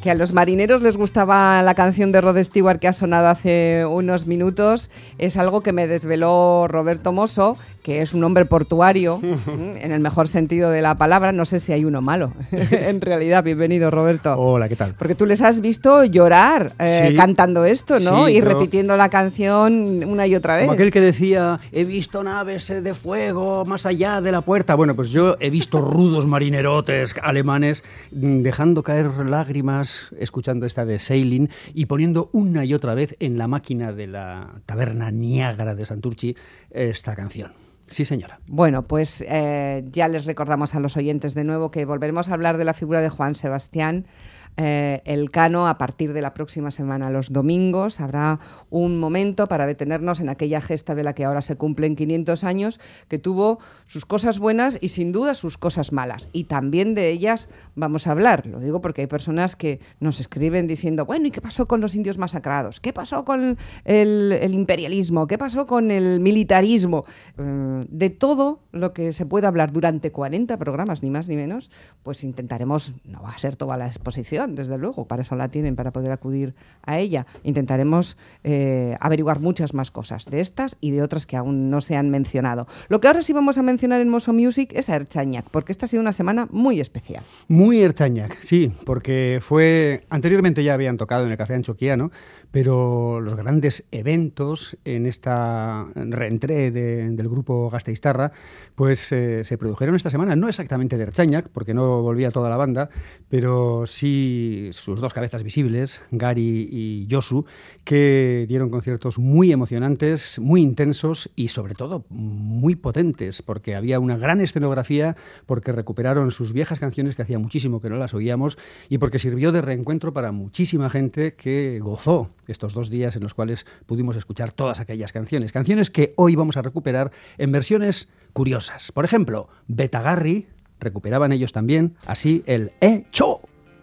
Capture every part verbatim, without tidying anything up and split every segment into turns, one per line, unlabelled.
Que a los marineros les gustaba la canción de Rod Stewart que ha sonado hace unos minutos es algo que me desveló Roberto Mosso, que es un hombre portuario, en el mejor sentido de la palabra. No sé si hay uno malo, en realidad. Bienvenido, Roberto.
Hola, ¿qué tal?
Porque tú les has visto llorar eh,
sí,
cantando esto, ¿no?
Sí,
y
pero...
repitiendo la canción una y otra vez.
Como aquel que decía, he visto naves de fuego más allá de la puerta. Bueno, pues yo he visto rudos marinerotes alemanes dejando caer lágrimas escuchando esta de Sailing y poniendo una y otra vez en la máquina de la taberna Niágara de Santurchi esta canción. Sí, señora.
Bueno, pues eh, ya les recordamos a los oyentes de nuevo que volveremos a hablar de la figura de Juan Sebastián eh, Elcano a partir de la próxima semana. Los domingos habrá un momento para detenernos en aquella gesta de la que ahora se cumplen quinientos años, que tuvo sus cosas buenas y sin duda sus cosas malas. Y también de ellas vamos a hablar. Lo digo porque hay personas que nos escriben diciendo, bueno, ¿y qué pasó con los indios masacrados? ¿Qué pasó con el, el imperialismo? ¿Qué pasó con el militarismo? Eh, de todo lo que se puede hablar durante cuarenta programas, ni más ni menos, pues intentaremos, no va a ser toda la exposición, desde luego, para eso la tienen, para poder acudir a ella. Intentaremos eh, averiguar muchas más cosas de estas y de otras que aún no se han mencionado. Lo que ahora sí vamos a mencionar en Mosso Music es a Ertzañak, porque esta ha sido una semana muy especial.
Muy Ertzañak, sí, porque fue... Anteriormente ya habían tocado en el Café Antxoquia, ¿no? Pero los grandes eventos en esta reentré de, del grupo Gasteiztarra, pues eh, se produjeron esta semana, no exactamente de Ertzañak, porque no volvía toda la banda, pero sí sus dos cabezas visibles, Gari y Josu, que dieron conciertos muy emocionantes, muy intensos y sobre todo muy potentes, porque había una gran escenografía, porque recuperaron sus viejas canciones que hacía muchísimo que no las oíamos y porque sirvió de reencuentro para muchísima gente que gozó estos dos días en los cuales pudimos escuchar todas aquellas canciones. Canciones que hoy vamos a recuperar en versiones curiosas. Por ejemplo, Betagarri, recuperaban ellos también, así el Hecho.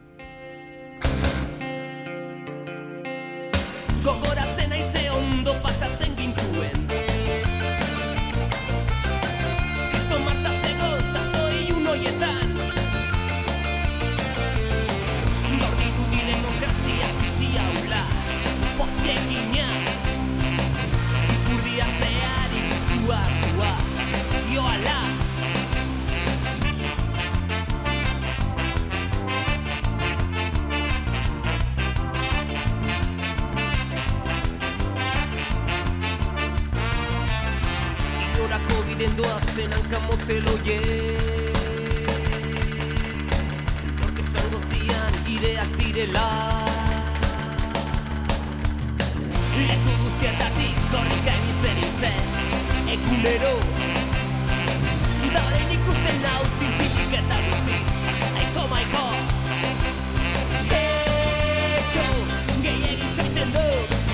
Hacen hankamotelo ye porque salgo zian ideak direla leku guztietatik korrika egiten nintzen egunero da horrein ikusten hau zintzilik eta guztiz aiko maiko Hecho gehiagin txoiten du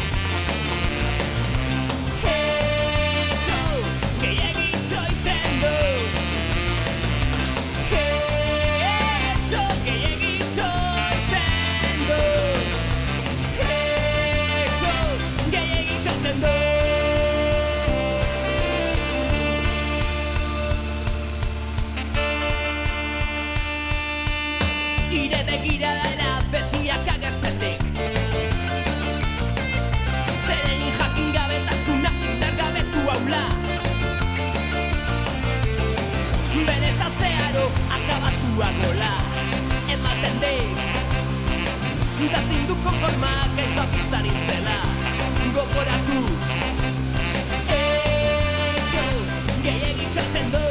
gola ematen dek da zindu konforma gaizak izan intzela gogoratu Hecho gehiagin txosten du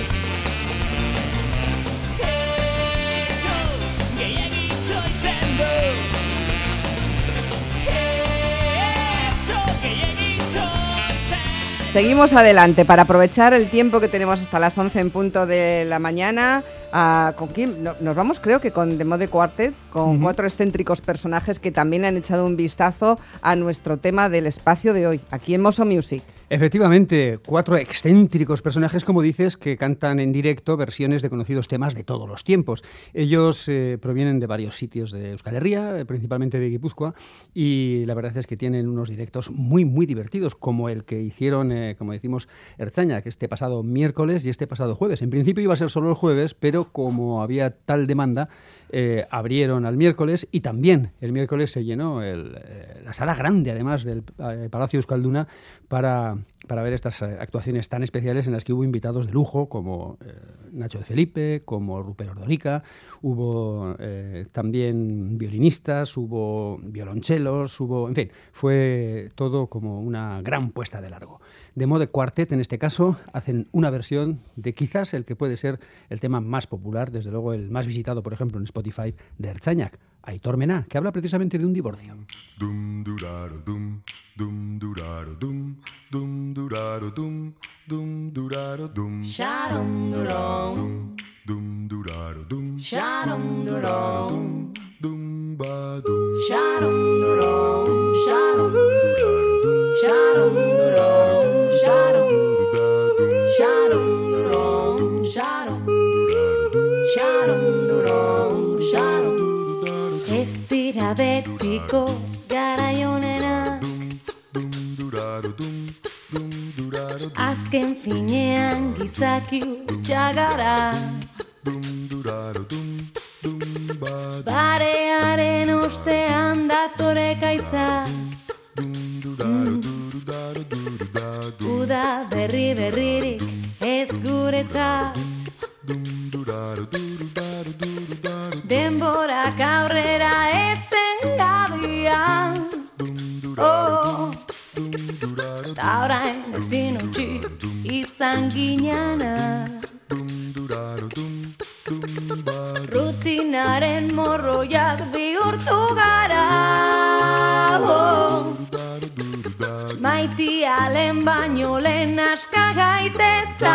Hecho gehiagin txoiten du Hecho gehiagin txoiten.
Seguimos adelante para aprovechar el tiempo que tenemos hasta las once en punto de la mañana. Uh, ¿Con quién? No, nos vamos, creo que con The Mode Quartet, con uh-huh. cuatro excéntricos personajes que también han echado un vistazo a nuestro tema del espacio de hoy, aquí en Mosso Music.
Efectivamente, cuatro excéntricos personajes, como dices, que cantan en directo versiones de conocidos temas de todos los tiempos. Ellos eh, provienen de varios sitios de Euskal Herria, eh, principalmente de Guipúzcoa, y la verdad es que tienen unos directos muy, muy divertidos, como el que hicieron, eh, como decimos, Ertzaina, que este pasado miércoles y este pasado jueves. En principio iba a ser solo el jueves, pero como había tal demanda, eh, abrieron al miércoles, y también el miércoles se llenó el, eh, la sala grande, además del eh, Palacio Euskalduna, para, para ver estas eh, actuaciones tan especiales en las que hubo invitados de lujo como eh, Nacho de Felipe, como Rupert Ordorica, hubo eh, también violinistas, hubo violonchelos, hubo, en fin, fue todo como una gran puesta de largo. De modo Quartet, en este caso, hacen una versión de quizás el que puede ser el tema más popular, desde luego el más visitado, por ejemplo, en Spotify, de Ertzainak, Aitor Mena, que habla precisamente de un divorcio.
Dum duraro dum dum duraro dum dum duraro dum dum duraro dum
Sharon Duron,
dum duraro dum
Sharon Duron,
dum ba dum
Sharon Duron, Sharon,
duraro
Sharon Duron, Sharon,
dum
Sharon Duron, Sharon, Sharon Duron, Sharon. Ez dira betiko garaionena,
dum duraro dum dum duraro
azken finean gizaki utxagara.
dum duraro dum dum ba
Barearen ostean datore gaitza,
dum duraro duraro duraro
uda berri berririk ez guretzat.
dum duraro duraro duraro
Denborak aurrera etengabian, oh, ta orain ezin utzi izan ginana. Rutinaren morroiak bihurtu gara, oh, maitia lehen baino lehen aska gaiteza,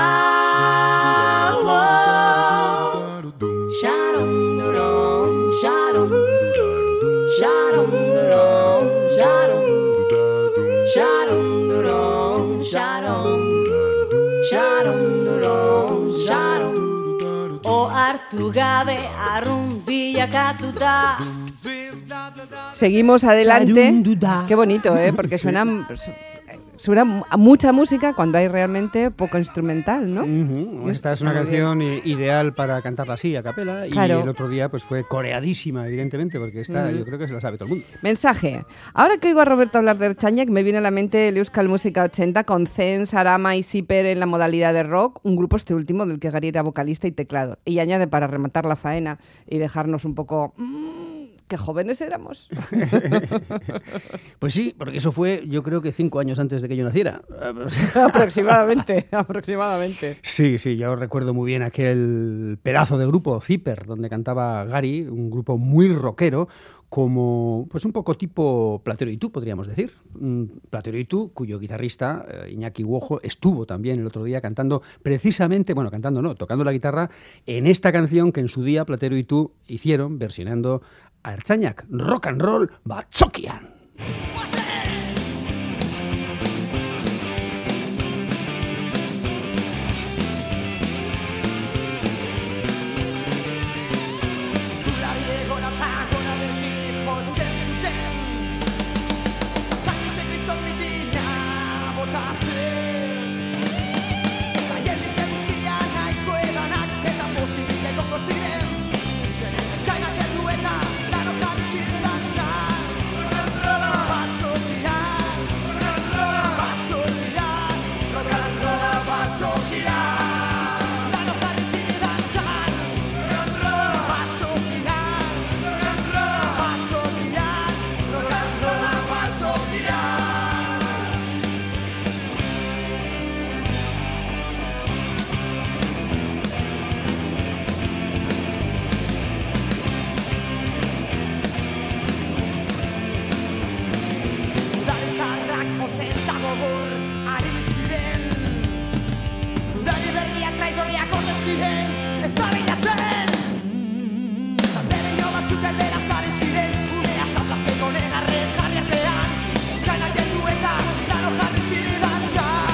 oh. Sharon Duron, Sharon, Sharon Duron, Sharon, Sharon Duron, Sharon, Sharon Duron, Sharon. O hartu gabe arrun bilakatuta.
Seguimos adelante. Qué bonito, ¿eh? Porque suena, suena mucha música cuando hay realmente poco instrumental, ¿no?
Uh-huh. Esta es una
Está muy
canción i- ideal para cantarla así, a capela,
Claro.
y el otro día pues fue coreadísima, evidentemente, porque esta
Ujú.
yo creo que se la sabe todo el mundo.
Mensaje. Ahora que oigo a Roberto hablar de Ertzainak, me viene a la mente el Euskal Música ochenta con Zen, Sarama y Siper en la modalidad de rock, un grupo este último del que Gary era vocalista y teclado. Y añade, para rematar la faena y dejarnos un poco... mmm, ¡qué jóvenes éramos!
Pues sí, porque eso fue, yo creo que cinco años antes de que yo naciera.
aproximadamente, aproximadamente.
Sí, sí, yo recuerdo muy bien aquel pedazo de grupo, Zipper, donde cantaba Gary, un grupo muy rockero, como pues un poco tipo Platero y tú, podríamos decir. Mm, Platero y tú, cuyo guitarrista, eh, Iñaki Guojo, estuvo también el otro día cantando precisamente, bueno, cantando no, tocando la guitarra en esta canción que en su día Platero y tú hicieron, versionando a Ertzainak, Rock and Roll Batzokian.
Txistulari egonatak ona berri jotzen zuten Zakize kriston mitina botatzen Gaieldik guztiak nahiko edanak eta pozik egongo ziren Zeren Ertzainak heldu eta dano jarri ziren dantzan Batzokian, batzokian, rock and rolla batzokian Dano jarri ziren dantzan Batzokian, batzokian, rock and rolla batzokian Udari zaharrak ozen eta gogor ari ziren Udari berriak traidorriak orde ziren ez da biratzen Talderen jo batzuk aldera zari ziren Unea zaplazteko negarren jarri artean Ertzainak heldu eta dano jarri ziren dantzan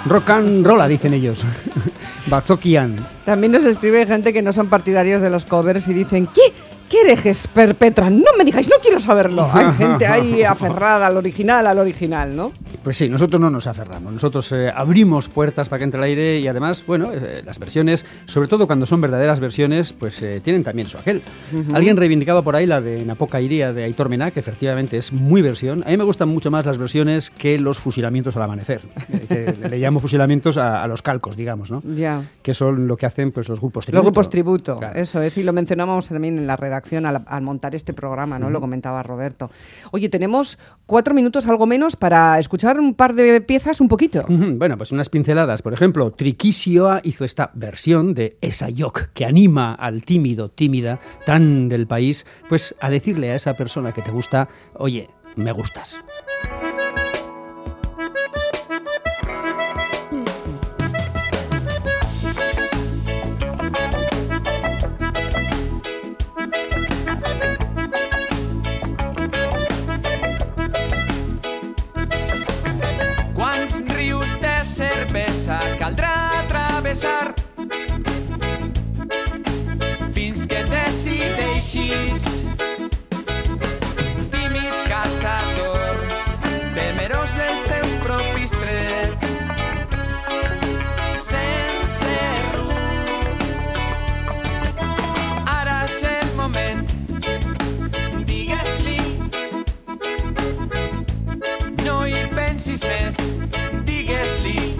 Rock and rolla, dicen ellos. Batzokian.
También nos escribe gente que no son partidarios de los covers y dicen, ¿qué? ¿Qué herejes perpetran? No me digáis, no quiero saberlo. Hay gente ahí aferrada al original, al original, ¿no?
Pues sí, nosotros no nos aferramos. Nosotros eh, abrimos puertas para que entre el aire y además, bueno, eh, las versiones, sobre todo cuando son verdaderas versiones, pues eh, tienen también su aquel. Uh-huh. Alguien reivindicaba por ahí la de Napoca Iría de Aitor Mená, que efectivamente es muy versión. A mí me gustan mucho más las versiones que los fusilamientos al amanecer. Eh, que le llamo fusilamientos a, a los calcos, digamos, ¿no?
Ya.
Que son lo que hacen pues los grupos tributo.
Los grupos tributo,
claro. Eso
es. Y lo mencionábamos también en la redacción Al, al montar este programa, ¿no? Uh-huh. Lo comentaba Roberto. Oye, tenemos cuatro minutos, algo menos, para escuchar un par de piezas un poquito.
Uh-huh. Bueno, pues unas pinceladas. Por ejemplo, Triquisioa hizo esta versión de Esayok, que anima al tímido, tímida, tan del país, pues a decirle a esa persona que te gusta, oye, me gustas.
Caldrà travessar fins que decideixis. Tímid caçador, temerós dels teus propis trets, sense rumb. Ara és el moment, digues-li, no hi pensis més, digues-li.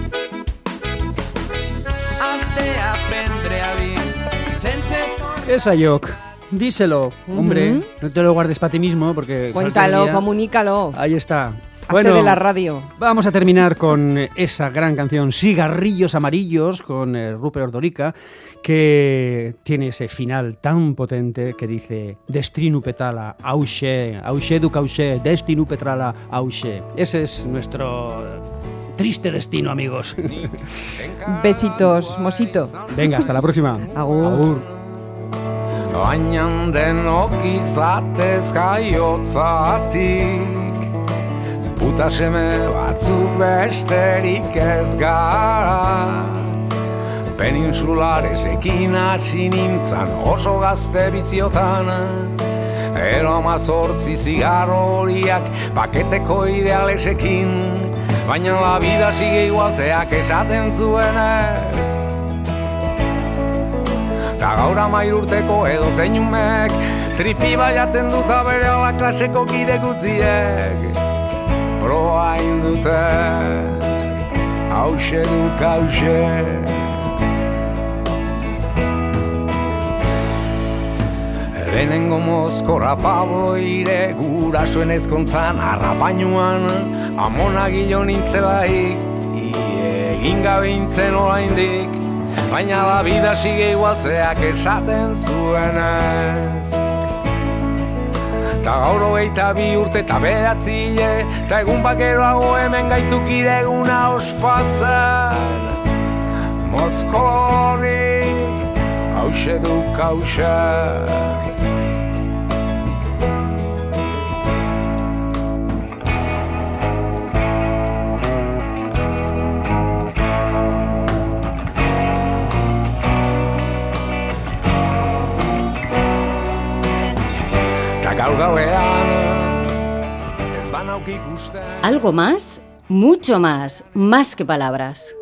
Esayok, díselo, uh-huh. Hombre, no te lo guardes para ti mismo porque...
Cuéntalo, día... comunícalo.
Ahí está.
Hazte bueno, de la radio.
Vamos a terminar con esa gran canción Cigarrillos Amarillos con eh, Rupert Ordorica, que tiene ese final tan potente que dice Destinu petala, auxe, auxe du cauxe, destinu petrala, auxe. Ese es nuestro... triste destino, amigos.
Besitos, Mosito.
Venga, hasta la próxima.
Agur.
Agur.
Bainan denok izatez jaiotzatik, puta seme batzuk besterik ez gara. Peninsularesekin hasi nintzan oso gazte biziotan, ero amazortzi zigarro horiak paketeko idealesekin. Baina la vida sigue igual zeak esaten zuenez. Ta gaur amair urteko edo zein umek tripi baiaten duta bere ala klaseko kide guztiek. Proa indute, hauxe duk hauxe. Lehenengo mozkorra Pablo ire gurasoen ezkontzan arrapainuan amona gilo nintzelaik, egin gabe intzen oraindik, baina la vida sigue igual zeak esaten zuenez. Ta gaur hogeita bi urte eta bederatzi hile, ta egun bakeroago hemen gaituk ireguna ospatzen. Mozkorrik, hauxe duk hauxe.
Algo más, mucho más, más que palabras.